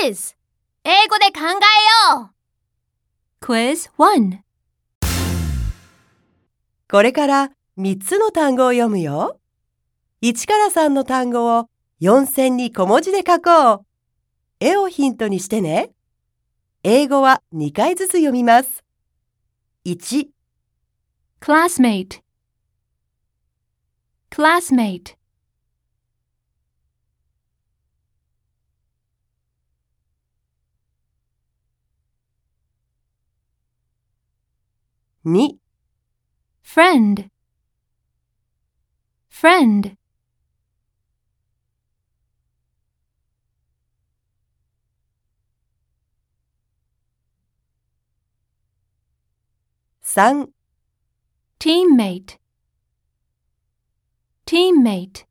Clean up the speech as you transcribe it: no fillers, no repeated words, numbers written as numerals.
Quiz 英語で考えよう Quiz 1. これから3つの単語を読むよ。1から3の単語を4線に小文字で書こう。絵をヒントにしてね。英語は2回ずつ読みます。1、 Classmate. Classmate. 2、 Friend. Friend. 3、 Teammate. Teammate.